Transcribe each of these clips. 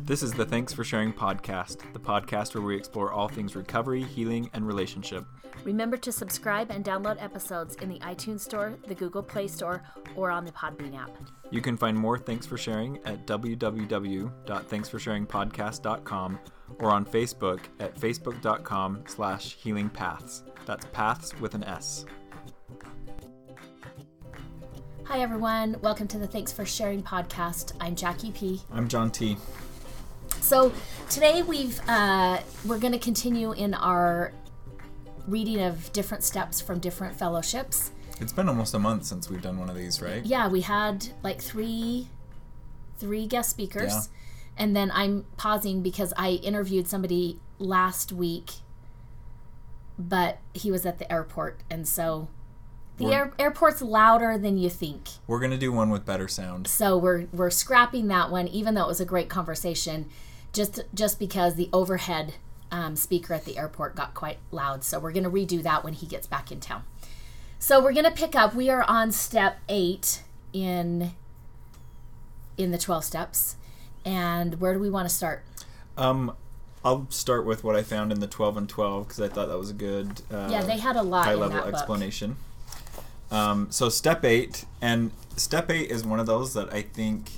This is the Thanks for Sharing podcast, the podcast where we explore all things recovery, healing, and relationship. Remember to subscribe and download episodes in the iTunes Store, the Google Play Store, or on the Podbean app. You can find more Thanks for Sharing at www.thanksforsharingpodcast.com or on Facebook at facebook.com/healingpaths. That's paths with an S. Hi everyone, welcome to the Thanks for Sharing podcast. I'm Jackie P. I'm John T. So today we're going to continue in our reading of different steps from different fellowships. It's been almost a month since we've done one of these, right? Yeah, we had like three guest speakers. Yeah. And then I'm pausing because I interviewed somebody last week, but he was at the airport. And so the airport's louder than you think. We're going to do one with better sound. So we're scrapping that one, even though it was a great conversation, just because the overhead speaker at the airport got quite loud. So we're going to redo that when he gets back in town. So we're going to pick up. We are on step 8 in the 12 steps. And where do we want to start? I'll start with what I found in the 12 and 12 because I thought that was a good they had a lot high-level in that explanation. So step 8, and step 8 is one of those that I think,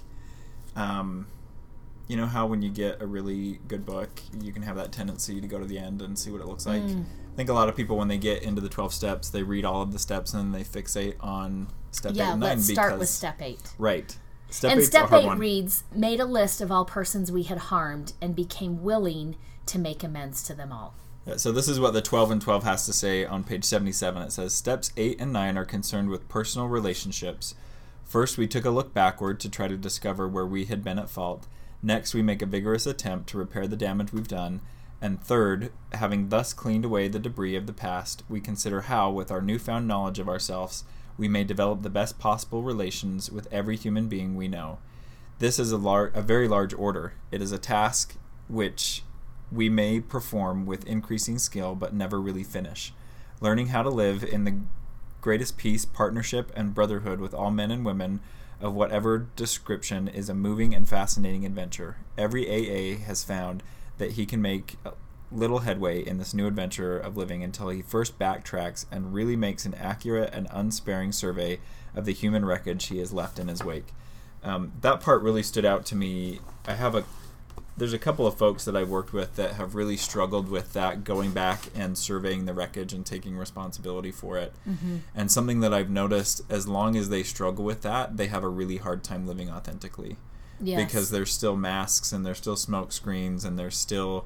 you know how when you get a really good book, you can have that tendency to go to the end and see what it looks like. I think a lot of people, when they get into the 12 steps, they read all of the steps and then they fixate on step 8 and 9. Let's start with step 8. Right. Step 8's step a hard 8 one. reads, made a list of all persons we had harmed and became willing to make amends to them all. Yeah, so this is what the 12 and 12 has to say on page 77. It says, steps 8 and 9 are concerned with personal relationships. First, we took a look backward to try to discover where we had been at fault. Next, we make a vigorous attempt to repair the damage we've done. And third, having thus cleaned away the debris of the past, we consider how, with our newfound knowledge of ourselves, we may develop the best possible relations with every human being we know. This is a very large order. It is a task which we may perform with increasing skill but never really finish. Learning how to live in the greatest peace, partnership, and brotherhood with all men and women of whatever description is a moving and fascinating adventure. Every AA has found that he can make little headway in this new adventure of living until he first backtracks and really makes an accurate and unsparing survey of the human wreckage he has left in his wake. That part really stood out to me. There's a couple of folks that I've worked with that have really struggled with that, going back and surveying the wreckage and taking responsibility for it. Mm-hmm. And something that I've noticed, as long as they struggle with that, they have a really hard time living authentically. Yes. Because there's still masks and there's still smoke screens and there's still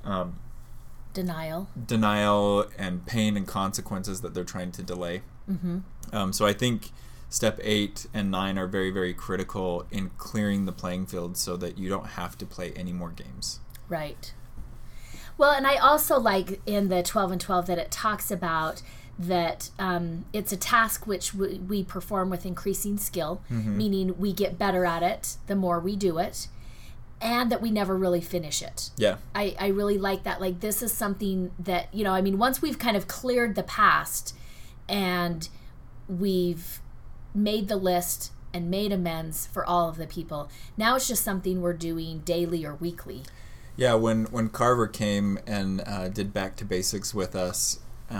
denial and pain and consequences that they're trying to delay. Mm-hmm. So I think step 8 and 9 are very, very critical in clearing the playing field so that you don't have to play any more games. Right. Well, and I also like in the 12 and 12 that it talks about that it's a task which we perform with increasing skill, mm-hmm. meaning we get better at it the more we do it, and that we never really finish it. Yeah. I really like that. Like, this is something that, once we've kind of cleared the past and we've made the list and made amends for all of the people, now it's just something we're doing daily or weekly. Yeah, when Carver came and did Back to Basics with us,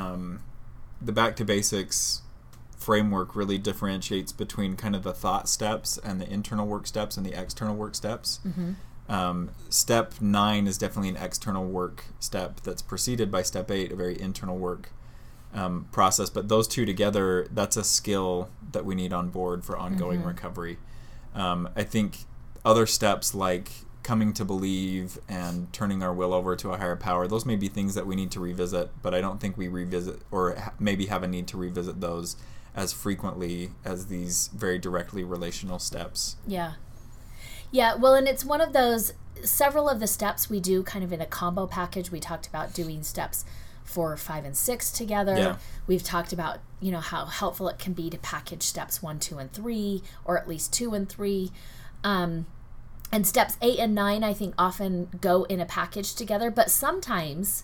the Back to Basics framework really differentiates between kind of the thought steps and the internal work steps and the external work steps. Mm-hmm. Step 9 is definitely an external work step that's preceded by step 8, a very internal work process, but those two together, that's a skill that we need on board for ongoing mm-hmm. recovery. I think other steps like coming to believe and turning our will over to a higher power, those may be things that we need to revisit, but I don't think we revisit or maybe have a need to revisit those as frequently as these very directly relational steps. Yeah, well, and it's one of those, several of the steps we do kind of in a combo package. We talked about doing steps 4, 5, and 6 together. Yeah. We've talked about, how helpful it can be to package steps 1, 2, and 3, or at least 2 and 3. And steps 8 and 9, I think, often go in a package together. But sometimes,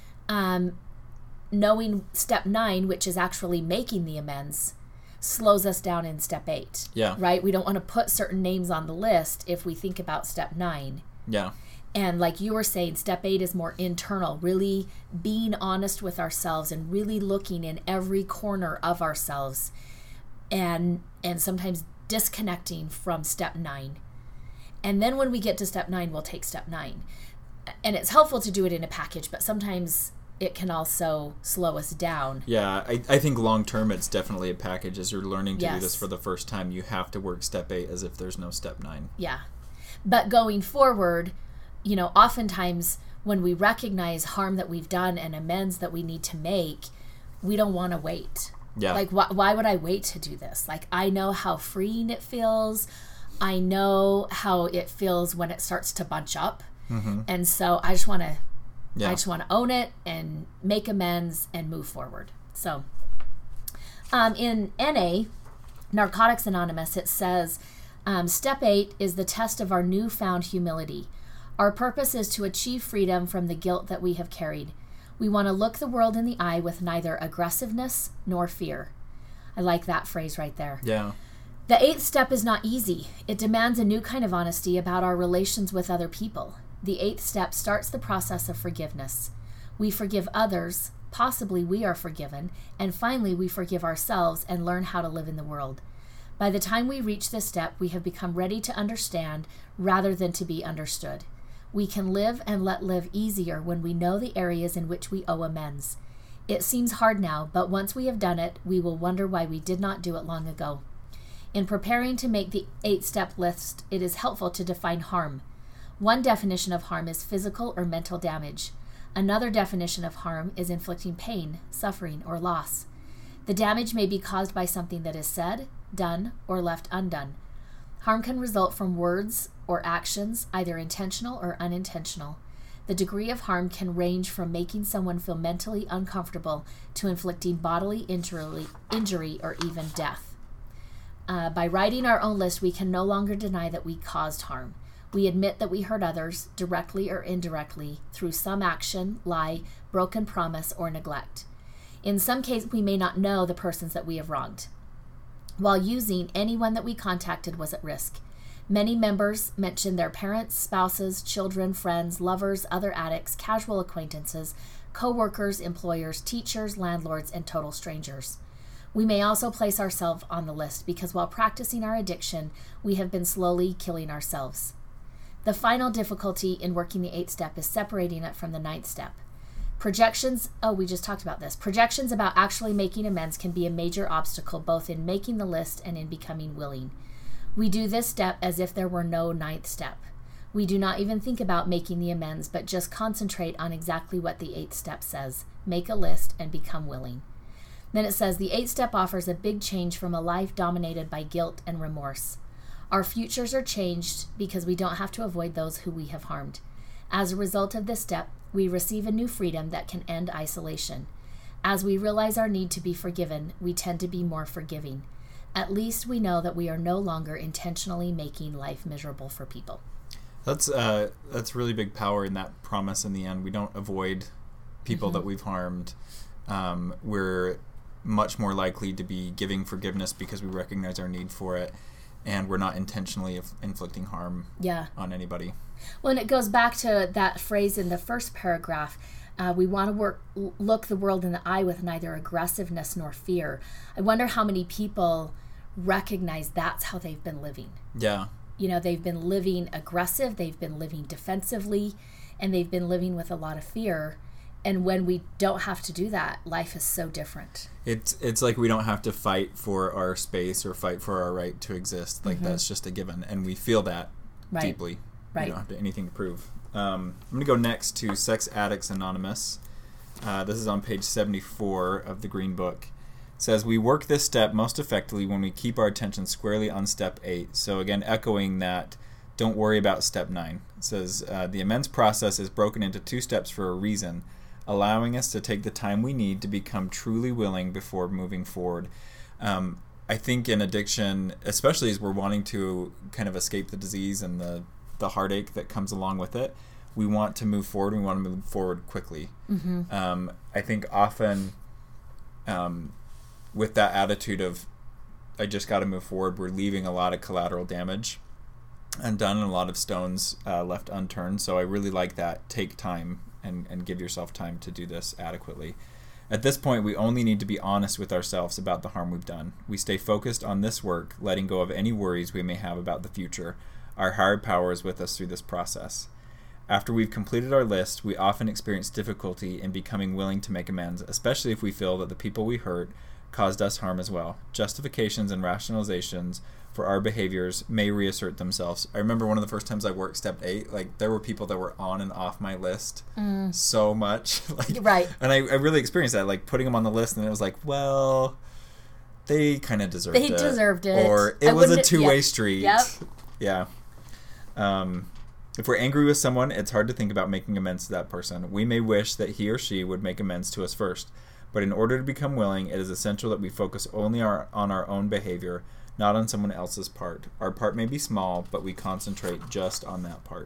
knowing step 9, which is actually making the amends, slows us down in step 8. Yeah. Right? We don't want to put certain names on the list if we think about step 9. Yeah. And like you were saying, step 8 is more internal, really being honest with ourselves and really looking in every corner of ourselves, and sometimes disconnecting from step 9. And then when we get to step 9, we'll take step 9. And it's helpful to do it in a package, but sometimes it can also slow us down. Yeah, I think long term it's definitely a package. As you're learning to do Yes. this for the first time, you have to work step 8 as if there's no step 9. Yeah. But going forward, oftentimes when we recognize harm that we've done and amends that we need to make, we don't want to wait. Yeah. Like, why would I wait to do this? Like, I know how freeing it feels. I know how it feels when it starts to bunch up. Mm-hmm. And so I just want to own it and make amends and move forward. So in NA, Narcotics Anonymous, it says, step 8 is the test of our newfound humility. Our purpose is to achieve freedom from the guilt that we have carried. We want to look the world in the eye with neither aggressiveness nor fear. I like that phrase right there. Yeah. The 8th step is not easy. It demands a new kind of honesty about our relations with other people. The 8th step starts the process of forgiveness. We forgive others, possibly we are forgiven, and finally we forgive ourselves and learn how to live in the world. By the time we reach this step, we have become ready to understand rather than to be understood. We can live and let live easier when we know the areas in which we owe amends. It seems hard now, but once we have done it, we will wonder why we did not do it long ago. In preparing to make the 8-step list, it is helpful to define harm. One definition of harm is physical or mental damage. Another definition of harm is inflicting pain, suffering, or loss. The damage may be caused by something that is said, done, or left undone. Harm can result from words or actions, either intentional or unintentional. The degree of harm can range from making someone feel mentally uncomfortable to inflicting bodily injury or even death. By writing our own list, we can no longer deny that we caused harm. We admit that we hurt others, directly or indirectly, through some action, lie, broken promise, or neglect. In some cases, we may not know the persons that we have wronged. While using, anyone that we contacted was at risk. Many members mentioned their parents, spouses, children, friends, lovers, other addicts, casual acquaintances, co-workers, employers, teachers, landlords, and total strangers. We may also place ourselves on the list because while practicing our addiction, we have been slowly killing ourselves. The final difficulty in working the 8th step is separating it from the 9th step. Projections about actually making amends can be a major obstacle both in making the list and in becoming willing. We do this step as if there were no 9th step. We do not even think about making the amends, but just concentrate on exactly what the 8th step says. Make a list and become willing. Then it says the 8th step offers a big change from a life dominated by guilt and remorse. Our futures are changed because we don't have to avoid those who we have harmed. As a result of this step, we receive a new freedom that can end isolation. As we realize our need to be forgiven, we tend to be more forgiving. At least we know that we are no longer intentionally making life miserable for people. That's really big power in that promise in the end. We don't avoid people that we've harmed. We're much more likely to be giving forgiveness because we recognize our need for it, and we're not intentionally inflicting harm on anybody. Well, and it goes back to that phrase in the first paragraph. We want to look the world in the eye with neither aggressiveness nor fear. I wonder how many people recognize that's how they've been living. Yeah. They've been living aggressive, they've been living defensively, and they've been living with a lot of fear. And when we don't have to do that, life is so different. It's like we don't have to fight for our space or fight for our right to exist. Like that's just a given, and we feel that deeply. Right. We don't have anything to prove. I'm going to go next to Sex Addicts Anonymous. This is on page 74 of the Green Book. It says, we work this step most effectively when we keep our attention squarely on step 8. So again, echoing that, don't worry about step 9. It says, the amends process is broken into 2 steps for a reason, allowing us to take the time we need to become truly willing before moving forward. I think in addiction, especially as we're wanting to kind of escape the disease and the heartache that comes along with it, we want to move forward. We want to move forward quickly. I think often with that attitude of I just got to move forward, we're leaving a lot of collateral damage. undone and a lot of stones left unturned. So I really like that. Take time and give yourself time to do this adequately. At this point, we only need to be honest with ourselves about the harm we've done. We stay focused on this work, letting go of any worries we may have about the future. Our higher power is with us through this process. After we've completed our list, we often experience difficulty in becoming willing to make amends, especially if we feel that the people we hurt caused us harm as well. Justifications and rationalizations for our behaviors may reassert themselves. I remember one of the first times I worked Step 8, like there were people that were on and off my list so much. Right. And I really experienced that, like putting them on the list, and it was like, well, they kind of deserved it. They deserved it. Or it was a two-way street. Yep. Yeah. If we're angry with someone, it's hard to think about making amends to that person. We may wish that he or she would make amends to us first. But in order to become willing, it is essential that we focus only on our own behavior, not on someone else's part. Our part may be small, but we concentrate just on that part.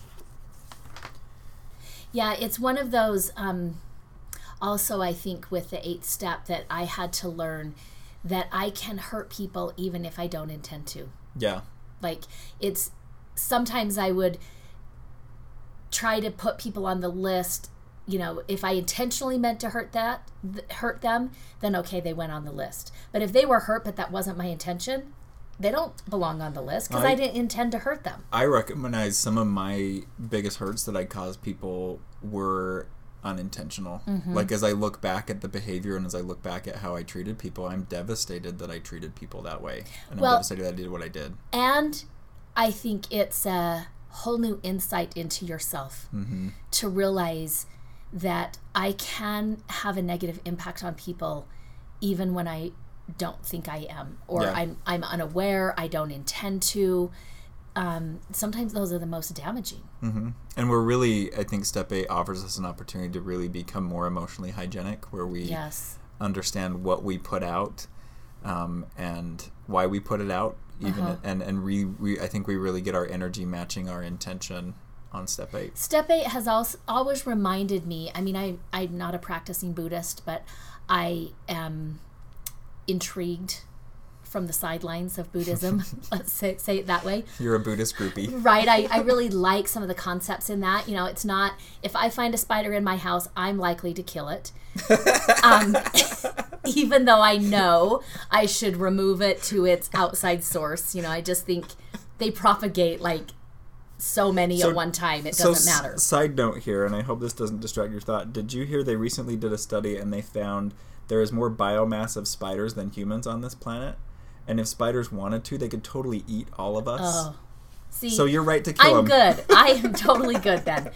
Yeah, it's one of those, also I think with the 8th step that I had to learn that I can hurt people even if I don't intend to. Yeah. Like, it's, sometimes I would try to put people on the list. You know, if I intentionally meant to hurt them, then okay, they went on the list. But if they were hurt, but that wasn't my intention, they don't belong on the list because I didn't intend to hurt them. I recognize some of my biggest hurts that I caused people were unintentional. Mm-hmm. Like, as I look back at the behavior and as I look back at how I treated people, I'm devastated that I treated people that way. And I'm devastated that I did what I did. And I think it's a whole new insight into yourself to realize that I can have a negative impact on people even when I don't think I am, or I'm unaware, I don't intend to. Sometimes those are the most damaging. Mm-hmm. And we're really, I think Step 8 offers us an opportunity to really become more emotionally hygienic, where we understand what we put out and why we put it out, even and we I think we really get our energy matching our intention on Step 8. Step 8 has always reminded me, I mean, I'm not a practicing Buddhist, but I am intrigued from the sidelines of Buddhism. Let's say it that way. You're a Buddhist groupie. Right. I really like some of the concepts in that. You know, it's not, if I find a spider in my house, I'm likely to kill it. Even though I know I should remove it to its outside source. You know, I just think they propagate like so many at one time, it doesn't matter. Side note here, and I hope this doesn't distract your thought. Did you hear they recently did a study and they found there is more biomass of spiders than humans on this planet? And if spiders wanted to, they could totally eat all of us. Oh, see, so you're right to kill them. I'm good. I am totally good then.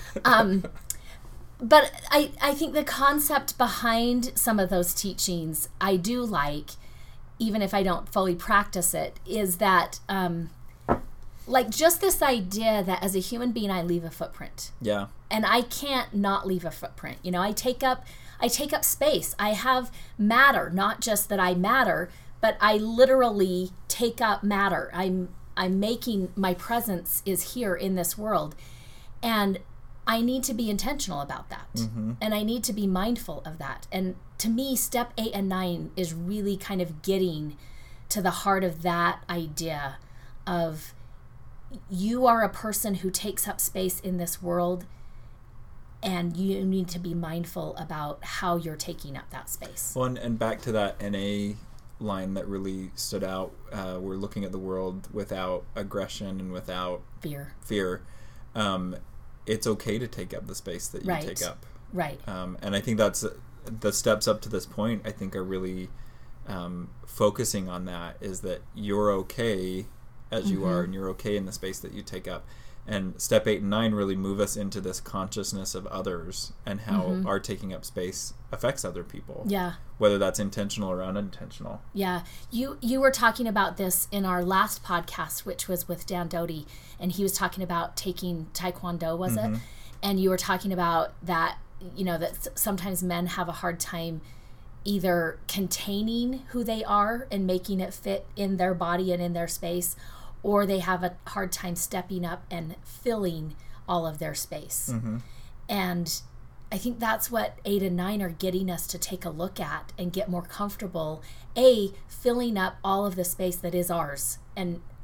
But I think the concept behind some of those teachings I do like, even if I don't fully practice it, is that like just this idea that as a human being I leave a footprint. Yeah. And I can't not leave a footprint. You know, I take up space. I have matter, not just that I matter, but I literally take up matter. I'm making, my presence is here in this world. And I need to be intentional about that. Mm-hmm. And I need to be mindful of that. And to me, Step 8 and 9 is really kind of getting to the heart of that idea of you are a person who takes up space in this world, and you need to be mindful about how you're taking up that space. Well, and back to that NA line that really stood out, we're looking at the world without aggression and without fear. It's okay to take up the space that you take up. Right. And I think that's the steps up to this point, I think, are really focusing on that, is that you're okay as you are, and you're okay in the space that you take up. And Step 8 and 9 really move us into this consciousness of others and how our taking up space affects other people. Yeah. Whether that's intentional or unintentional. Yeah. You were talking about this in our last podcast, which was with Dan Doty, and he was talking about taking Taekwondo, was it? And you were talking about that, you know, that sometimes men have a hard time either containing who they are and making it fit in their body and in their space, or they have a hard time stepping up and filling all of their space. And I think that's what 8 and 9 are getting us to take a look at and get more comfortable, filling up all of the space that is ours. And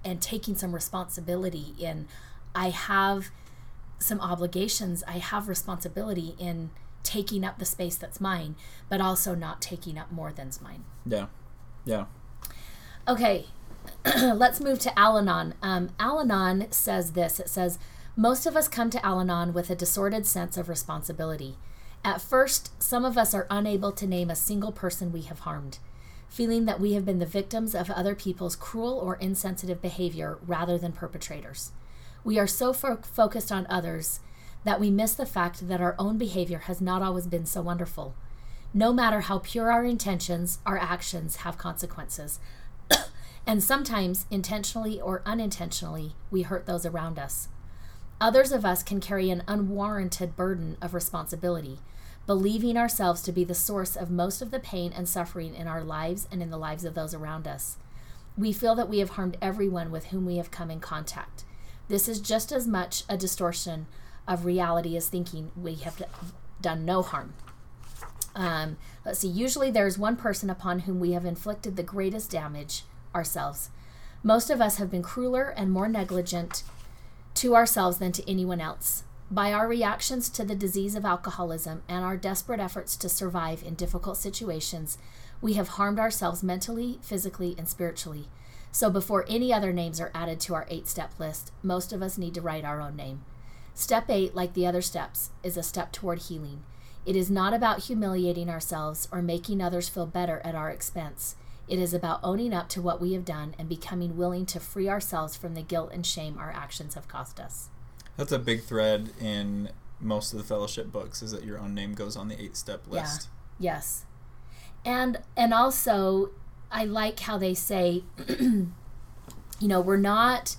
taking some responsibility in, I have some obligations, I have responsibility in taking up the space that's mine, but also not taking up more than's mine. Yeah. Okay, let's move to Al-Anon. Al-Anon says this. It says, most of us come to Al-Anon with a disordered sense of responsibility. At first, some of us are unable to name a single person we have harmed, feeling that we have been the victims of other people's cruel or insensitive behavior rather than perpetrators. We are so focused on others that we miss the fact that our own behavior has not always been so wonderful. No matter how pure our intentions, our actions have consequences. And sometimes, intentionally or unintentionally, we hurt those around us. Others of us can carry an unwarranted burden of responsibility, believing ourselves to be the source of most of the pain and suffering in our lives and in the lives of those around us. We feel that we have harmed everyone with whom we have come in contact. This is just as much a distortion of reality as thinking we have done no harm. Let's see. Usually there's one person upon whom we have inflicted the greatest damage, ourselves. Most of us have been crueler and more negligent to ourselves than to anyone else. By our reactions to the disease of alcoholism and our desperate efforts to survive in difficult situations, we have harmed ourselves mentally, physically, and spiritually. So before any other names are added to our 8-step list, most of us need to write our own name. Step 8, like the other steps, is a step toward healing. It is not about humiliating ourselves or making others feel better at our expense. It is about owning up to what we have done and becoming willing to free ourselves from the guilt and shame our actions have cost us. That's a big thread in most of the fellowship books, is that your own name goes on the 8-step list. Yeah. Yes. And also, I like how they say, we're not...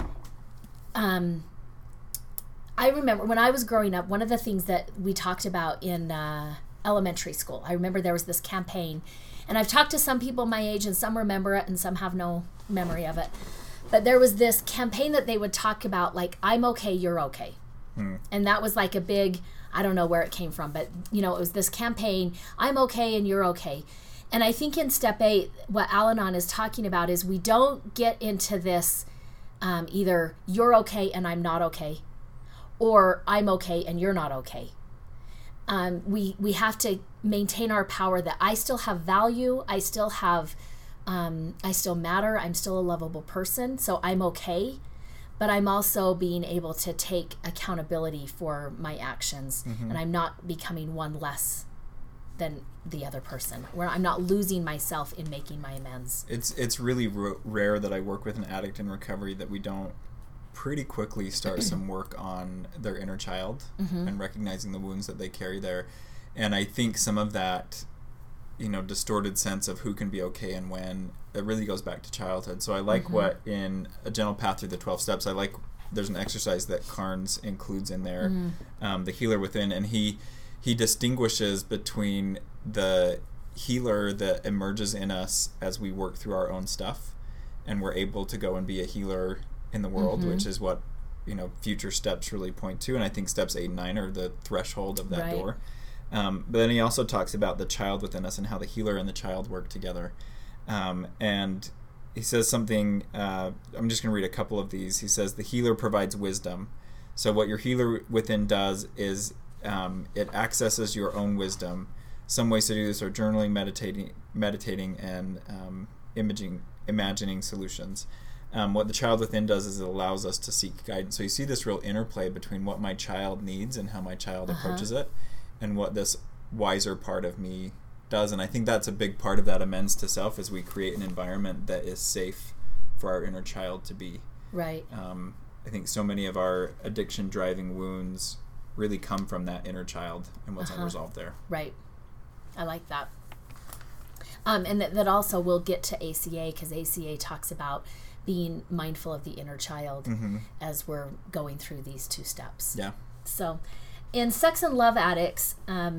I remember when I was growing up, one of the things that we talked about in elementary school, I remember there was this campaign, and I've talked to some people my age, and some remember it and some have no memory of it. But there was this campaign that they would talk about, like, I'm okay, you're okay. And that was like a big, I don't know where it came from, but, it was this campaign, I'm okay and you're okay. And I think in step 8, what Al-Anon is talking about is we don't get into this either you're okay and I'm not okay, or I'm okay and you're not okay. We have to maintain our power that I still have value, I still matter, I'm still a lovable person, so I'm okay, but I'm also being able to take accountability for my actions, and I'm not becoming one less than the other person, where I'm not losing myself in making my amends. It's really rare that I work with an addict in recovery that we don't pretty quickly start some work on their inner child and recognizing the wounds that they carry there. And I think some of that, distorted sense of who can be okay and when, it really goes back to childhood. So I like what in A Gentle Path Through the 12 Steps, there's an exercise that Carnes includes in there, the healer within, and he distinguishes between the healer that emerges in us as we work through our own stuff, and we're able to go and be a healer in the world, which is what future steps really point to. And I think steps 8 and 9 are the threshold of that door. But then he also talks about the child within us and how the healer and the child work together. And he says something, I'm just going to read a couple of these. He says, the healer provides wisdom. So what your healer within does is it accesses your own wisdom. Some ways to do this are journaling, meditating, and imagining solutions. What the child within does is it allows us to seek guidance. So you see this real interplay between what my child needs and how my child approaches it, and what this wiser part of me does. And I think that's a big part of that amends to self, is we create an environment that is safe for our inner child to be. Right. I think so many of our addiction driving wounds really come from that inner child and what's unresolved there. Right. I like that. And that also we'll get to ACA, because ACA talks about being mindful of the inner child as we're going through these 2 steps. Yeah. So in Sex and Love Addicts,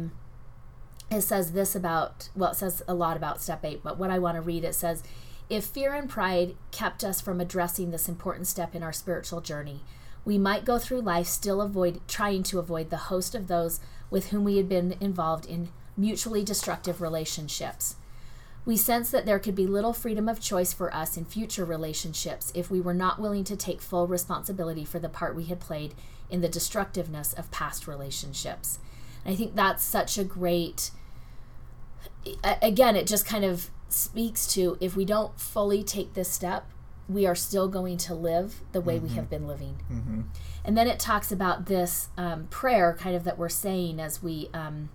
it says this about, it says a lot about step 8, but what I want to read, it says, if fear and pride kept us from addressing this important step in our spiritual journey, we might go through life still trying to avoid the host of those with whom we had been involved in mutually destructive relationships. We sense that there could be little freedom of choice for us in future relationships if we were not willing to take full responsibility for the part we had played in the destructiveness of past relationships. And I think that's such a great, again, it just kind of speaks to, if we don't fully take this step, we are still going to live the way we have been living. Mm-hmm. And then it talks about this prayer kind of that we're saying as we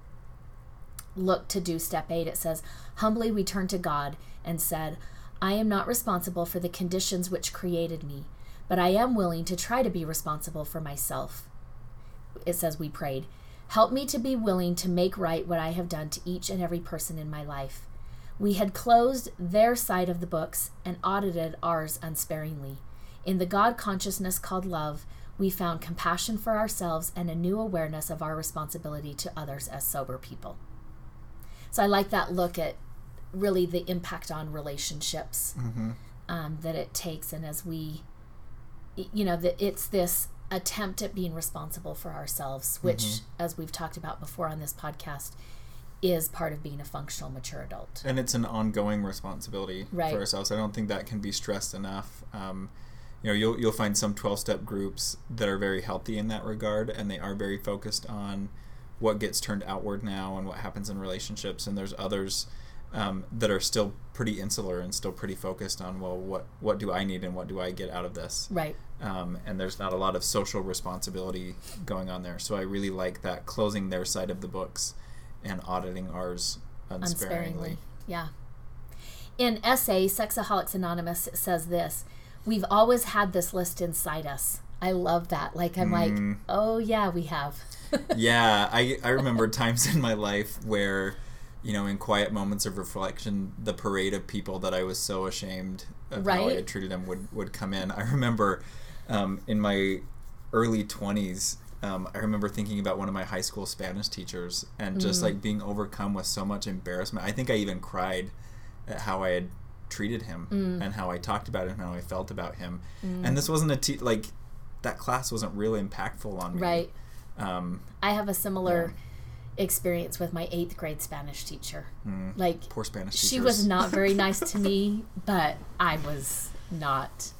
look to do step 8. It says, humbly we turned to God and said, I am not responsible for the conditions which created me, but I am willing to try to be responsible for myself. It says we prayed, help me to be willing to make right what I have done to each and every person in my life. We had closed their side of the books and audited ours unsparingly. In the God consciousness called love, we found compassion for ourselves and a new awareness of our responsibility to others as sober people. So I like that look at really the impact on relationships that it takes. And as we, that it's this attempt at being responsible for ourselves, which, as we've talked about before on this podcast, is part of being a functional, mature adult. And it's an ongoing responsibility for ourselves. I don't think that can be stressed enough. You'll find some 12-step groups that are very healthy in that regard, and they are very focused on what gets turned outward now and what happens in relationships. And there's others that are still pretty insular and still pretty focused on, well, what do I need and what do I get out of this? Right. And there's not a lot of social responsibility going on there. So I really like that, closing their side of the books and auditing ours unsparingly. Yeah. In SA, Sexaholics Anonymous says this, we've always had this list inside us. I love that. Like, I'm like, oh yeah, we have. Yeah, I remember times in my life where, in quiet moments of reflection, the parade of people that I was so ashamed of how I had treated them would come in. I remember in my early 20s, I remember thinking about one of my high school Spanish teachers and just like being overcome with so much embarrassment. I think I even cried at how I had treated him and how I talked about him and how I felt about him. And this wasn't that class wasn't really impactful on me. Right. I have a similar experience with my 8th grade Spanish teacher. Like, poor Spanish teachers. She was not very nice to me, but I was not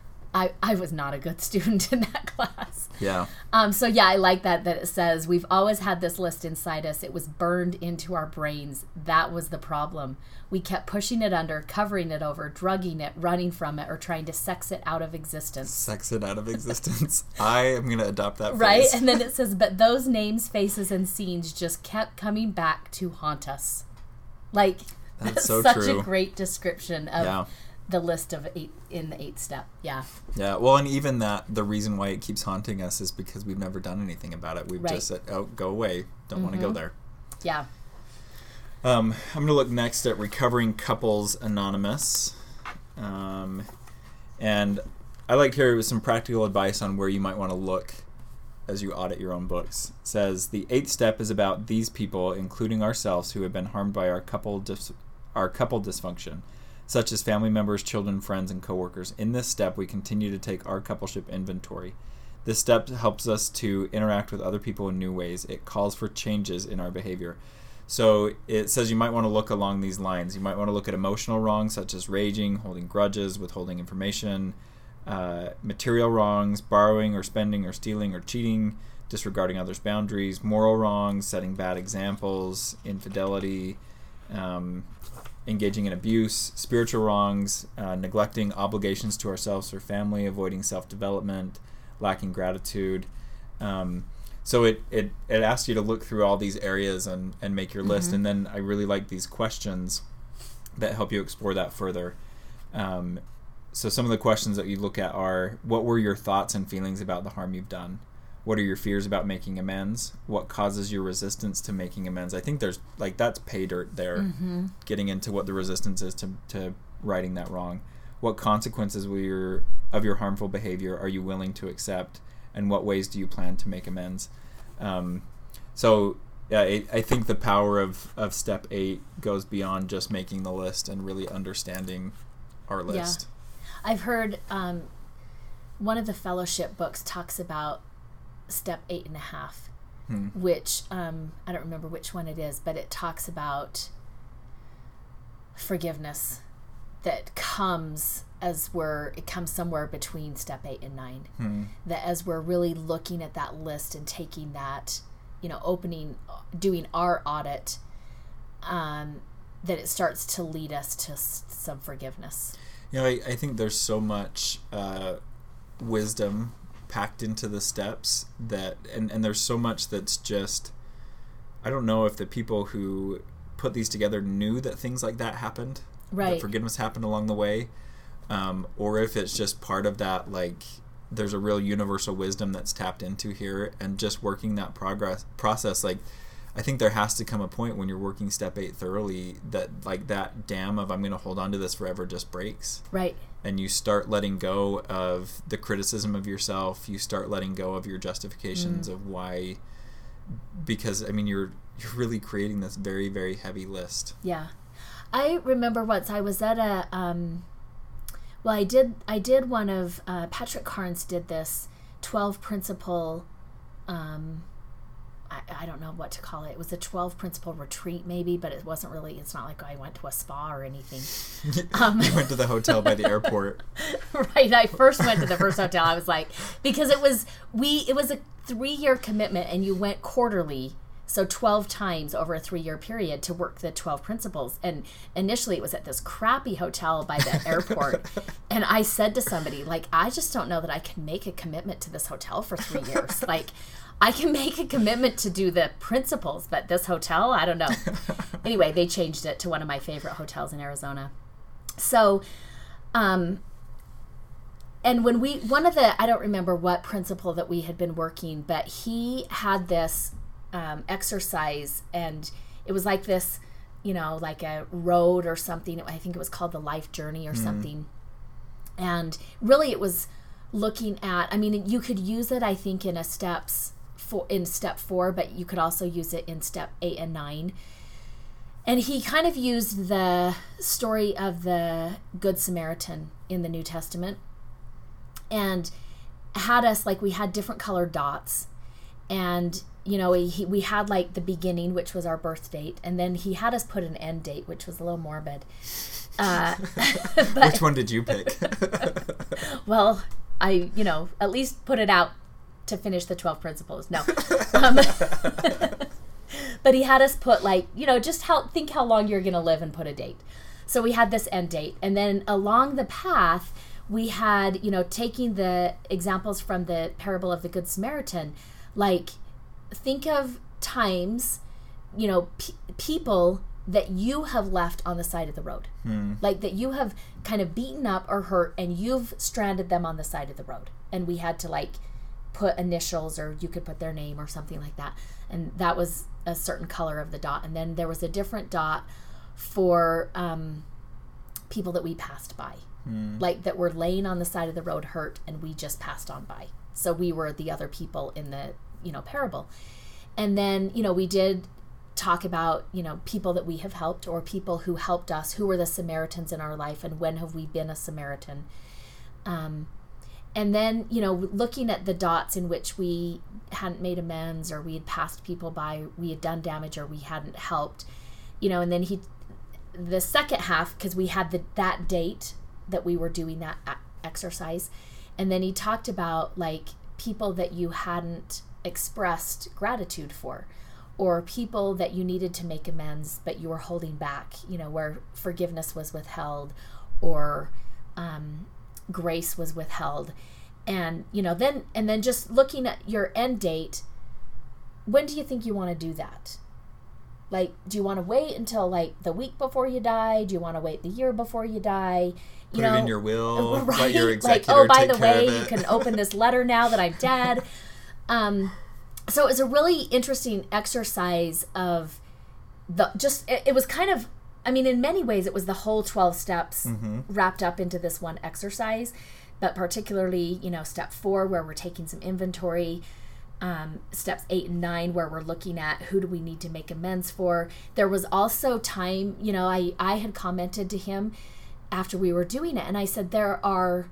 a good student in that class. Yeah. So yeah, I like that it says we've always had this list inside us. It was burned into our brains. That was the problem. We kept pushing it under, covering it over, drugging it, running from it, or trying to sex it out of existence. Sex it out of existence. I am going to adopt that phrase. Right? And then it says, but those names, faces, and scenes just kept coming back to haunt us. Like, that's so such true. A great description of the list of 8 in the 8th step. Yeah. Yeah. Well, and even that, the reason why it keeps haunting us is because we've never done anything about it. We've just said, oh, go away. Don't want to go there. Yeah. I'm going to look next at Recovering Couples Anonymous. And I like here with some practical advice on where you might want to look as you audit your own books. It says, the 8th step is about these people, including ourselves, who have been harmed by our couple dysfunction, such as family members, children, friends, and coworkers. In this step, we continue to take our coupleship inventory. This step helps us to interact with other people in new ways. It calls for changes in our behavior. So it says you might want to look along these lines. You might want to look at emotional wrongs, such as raging, holding grudges, withholding information, material wrongs, borrowing or spending or stealing or cheating, disregarding others' boundaries, moral wrongs, setting bad examples, infidelity, engaging in abuse, spiritual wrongs, neglecting obligations to ourselves or family, avoiding self-development, lacking gratitude. So it asks you to look through all these areas and make your list. And then I really like these questions that help you explore that further. So some of the questions that you look at are, what were your thoughts and feelings about the harm you've done? What are your fears about making amends? What causes your resistance to making amends? I think there's, that's pay dirt there, getting into what the resistance is to righting that wrong. What consequences of your harmful behavior are you willing to accept? And what ways do you plan to make amends? I think the power of step 8 goes beyond just making the list and really understanding our list. Yeah. I've heard one of the fellowship books talks about step 8.5, which I don't remember which one it is, but it talks about forgiveness that comes it comes somewhere between step 8 and 9. That as we're really looking at that list and taking that, doing our audit, that it starts to lead us to some forgiveness. I think there's so much wisdom packed into the steps and there's so much that's just, I don't know if the people who put these together knew that things like that happened, right? That forgiveness happened along the way, or if it's just part of that, like there's a real universal wisdom that's tapped into here, and just working that process. Like, I think there has to come a point when you're working step 8 thoroughly that like that dam of I'm going to hold on to this forever just breaks. Right. And you start letting go of the criticism of yourself. You start letting go of your justifications of why, because you're really creating this very, very heavy list. Yeah. I remember once I was at a, I did one of, Patrick Carnes did this 12 principle, I don't know what to call it. It was a 12 principle retreat maybe, but it wasn't really, it's not like I went to a spa or anything. You went to the hotel by the airport. Right. I first went to the first hotel. I was like, because it was a 3-year commitment and you went quarterly. So 12 times over a 3-year period to work the 12 principles. And initially it was at this crappy hotel by the airport. And I said to somebody, like, I just don't know that I can make a commitment to this hotel for 3 years. Like, I can make a commitment to do the principles, but this hotel, I don't know. Anyway, they changed it to one of my favorite hotels in Arizona. So, and when I don't remember what principle that we had been working, but he had this exercise, and it was like this, like a road or something. I think it was called the Life Journey or something. And really it was looking at, you could use it, I think, in step 4, but you could also use it in step 8 and 9. And he kind of used the story of the Good Samaritan in the New Testament and had us, like, we had different colored dots, and we had like the beginning, which was our birth date, and then he had us put an end date, which was a little morbid. But, which one did you pick? Well, I at least put it out to finish the 12 principles. No. But he had us put, like, just think how long you're going to live and put a date. So we had this end date, and then along the path we had, taking the examples from the parable of the Good Samaritan, like, think of times, people that you have left on the side of the road, like that you have kind of beaten up or hurt, and you've stranded them on the side of the road. And we had to, like, put initials, or you could put their name or something like that. And that was a certain color of the dot. And then there was a different dot for people that we passed by, like that were laying on the side of the road hurt, and we just passed on by. So we were the other people in the parable. And then, we did talk about, people that we have helped, or people who helped us, who were the Samaritans in our life, and when have we been a Samaritan. And then, looking at the dots in which we hadn't made amends, or we had passed people by, we had done damage, or we hadn't helped, and then the second half, because we had that date that we were doing that exercise. And then he talked about, like, people that you hadn't expressed gratitude for, or people that you needed to make amends but you were holding back, where forgiveness was withheld, or grace was withheld. And then just looking at your end date, when do you think you want to do that? Like, do you want to wait until, like, the week before you die? Do you want to wait the year before you die? Put it in your will. Right? Let your executor like, by take the care way, of it. you can open this letter now that I'm dead. So it was a really interesting exercise of it was kind of, in many ways it was the whole 12 steps wrapped up into this one exercise, but particularly, step 4, where we're taking some inventory, steps 8 and 9, where we're looking at who do we need to make amends for. There was also time, I had commented to him after we were doing it, and I said, there are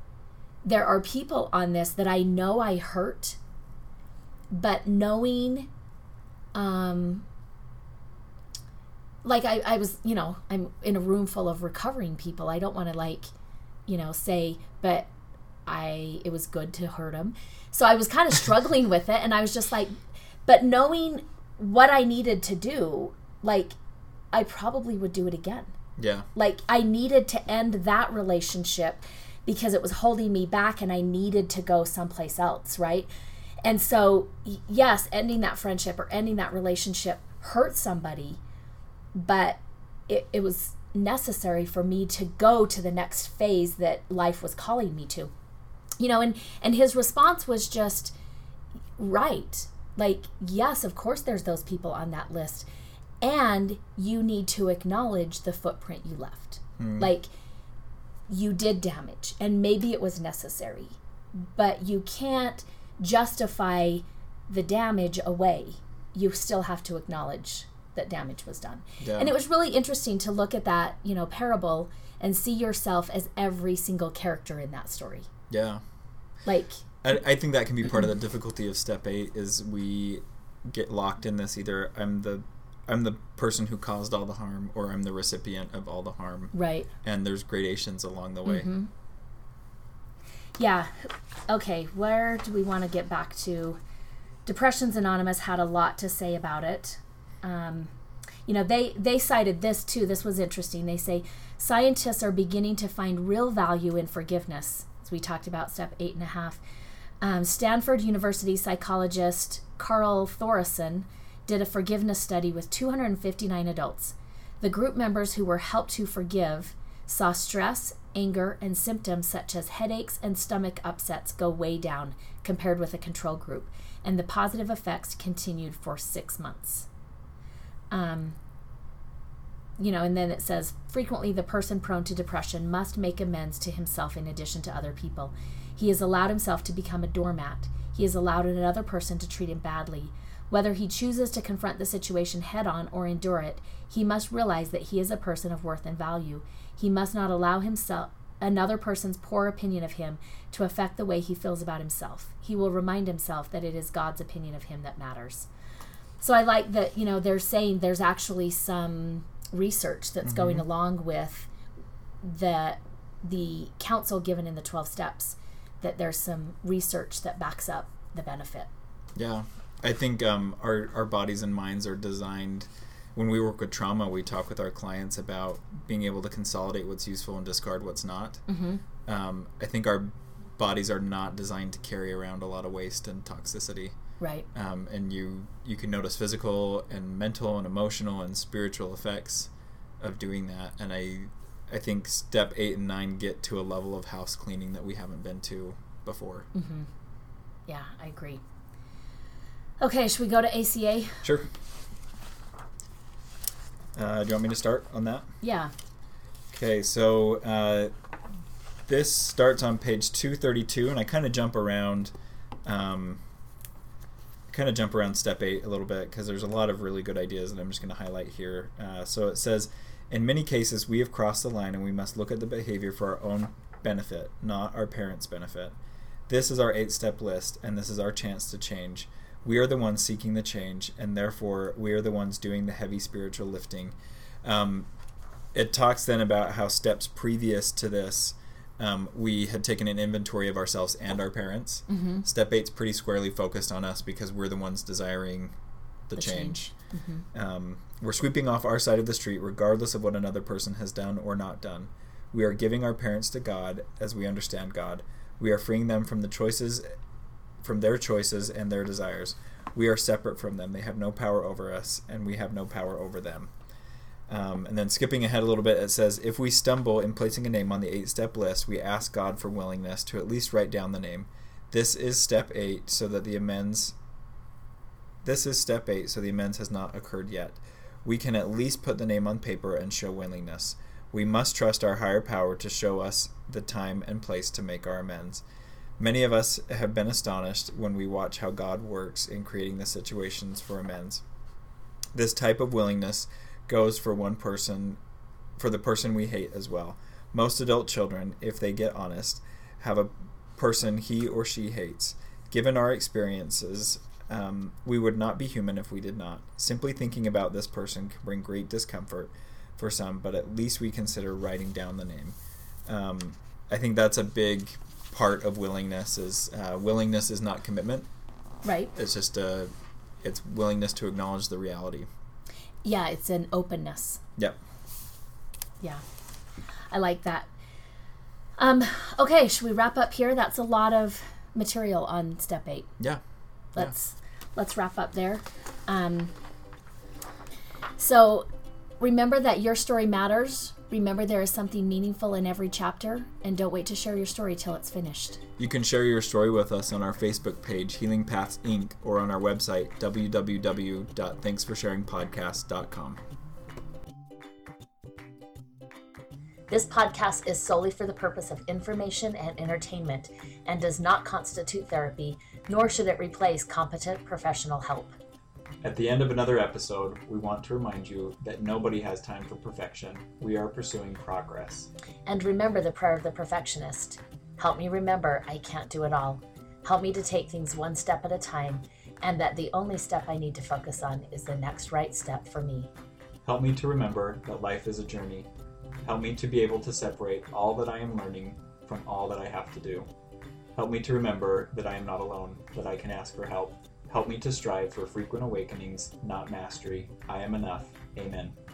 people on this that I know I hurt, but knowing like I was, I'm in a room full of recovering people. I don't want to say, but it was good to hurt him. So I was kind of struggling with it, and I was just like, but knowing what I needed to do, like, I probably would do it again. Yeah. Like, I needed to end that relationship because it was holding me back, and I needed to go someplace else, right? And so, yes, ending that friendship or ending that relationship hurt somebody, but it was necessary for me to go to the next phase that life was calling me to. And his response was just, right. Like, yes, of course there's those people on that list. And you need to acknowledge the footprint you left. Like, you did damage, and maybe it was necessary, but you can't justify the damage away. You still have to acknowledge that damage was done. Yeah. And it was really interesting to look at that, parable and see yourself as every single character in that story. Yeah. Like, I think that can be part of the difficulty of step 8 is we get locked in this either I'm the person who caused all the harm, or I'm the recipient of all the harm. Right. And there's gradations along the way. Mm-hmm. Yeah. Okay, where do we want to get back to? Depressions Anonymous had a lot to say about it. They cited this too. This was interesting. They say scientists are beginning to find real value in forgiveness, as we talked about step 8.5. Stanford University psychologist Carl Thoresen did a forgiveness study with 259 adults. The group members who were helped to forgive saw stress, anger, and symptoms such as headaches and stomach upsets go way down compared with a control group, and the positive effects continued for 6 months. And then it says, frequently the person prone to depression must make amends to himself in addition to other people. He has allowed himself to become a doormat. He has allowed another person to treat him badly. Whether he chooses to confront the situation head on or endure it, he must realize that he is a person of worth and value. He must not allow another person's poor opinion of him to affect the way he feels about himself. He will remind himself that it is God's opinion of him that matters. So I like that, they're saying there's actually some research that's going along with the counsel given in the 12 steps, that there's some research that backs up the benefit. Yeah. I think our bodies and minds are designed, when we work with trauma, we talk with our clients about being able to consolidate what's useful and discard what's not. Mm-hmm. I think our bodies are not designed to carry around a lot of waste and toxicity. Right. And you can notice physical and mental and emotional and spiritual effects of doing that. And I think step 8 and 9 get to a level of house cleaning that we haven't been to before. Mm-hmm. Yeah, I agree. Okay, should we go to ACA? Sure. Do you want me to start on that? Yeah. Okay, so this starts on page 232, and I kind of jump around step 8 a little bit because there's a lot of really good ideas that I'm just going to highlight here. So it says, in many cases, we have crossed the line and we must look at the behavior for our own benefit, not our parents' benefit. This is our 8-step list, and this is our chance to change. We are the ones seeking the change, and therefore we are the ones doing the heavy spiritual lifting. It talks then about how steps previous to this, we had taken an inventory of ourselves and our parents. Mm-hmm. Step 8's pretty squarely focused on us because we're the ones desiring the change. Mm-hmm. We're sweeping off our side of the street regardless of what another person has done or not done. We are giving our parents to God as we understand God. We are freeing them from their choices and their desires. We are separate from them. They have no power over us, and we have no power over them. And then skipping ahead a little bit, it says, if we stumble in placing a name on the 8-step list, we ask God for willingness to at least write down the name. This is step 8, so the amends has not occurred yet. We can at least put the name on paper and show willingness. We must trust our higher power to show us the time and place to make our amends. Many of us have been astonished when we watch how God works in creating the situations for amends. This type of willingness goes for the person we hate as well. Most adult children, if they get honest, have a person he or she hates. Given our experiences, We would not be human if we did not. Simply thinking about this person can bring great discomfort for some, but at least we consider writing down the name. I think that's a big part of willingness is not commitment. Right. It's just it's willingness to acknowledge the reality. Yeah, it's an openness. Yep. Yeah. I like that. Okay, should we wrap up here? That's a lot of material on step 8. Yeah. Let's wrap up there. So remember that your story matters. Remember there is something meaningful in every chapter, and don't wait to share your story till it's finished. You can share your story with us on our Facebook page, Healing Paths Inc., or on our website, www.thanksforsharingpodcast.com. This podcast is solely for the purpose of information and entertainment and does not constitute therapy, nor should it replace competent professional help. At the end of another episode, we want to remind you that nobody has time for perfection. We are pursuing progress. And remember the prayer of the perfectionist. Help me remember I can't do it all. Help me to take things one step at a time, and that the only step I need to focus on is the next right step for me. Help me to remember that life is a journey. Help me to be able to separate all that I am learning from all that I have to do. Help me to remember that I am not alone, that I can ask for help. Help me to strive for frequent awakenings, not mastery. I am enough. Amen.